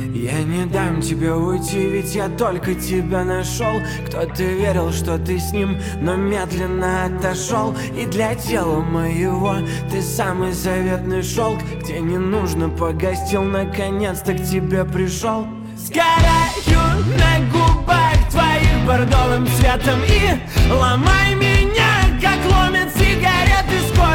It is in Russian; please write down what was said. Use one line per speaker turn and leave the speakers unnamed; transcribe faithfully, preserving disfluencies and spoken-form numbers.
Я не дам тебе уйти, ведь я только тебя нашел. Кто-то верил, что ты с ним, но медленно отошел. И для тела моего ты самый заветный шелк. Где не нужно погостил, наконец-то к тебе пришел. Сгораю на губах твоих бордовым цветом. И ломай меня, как ломят сигареты скотч.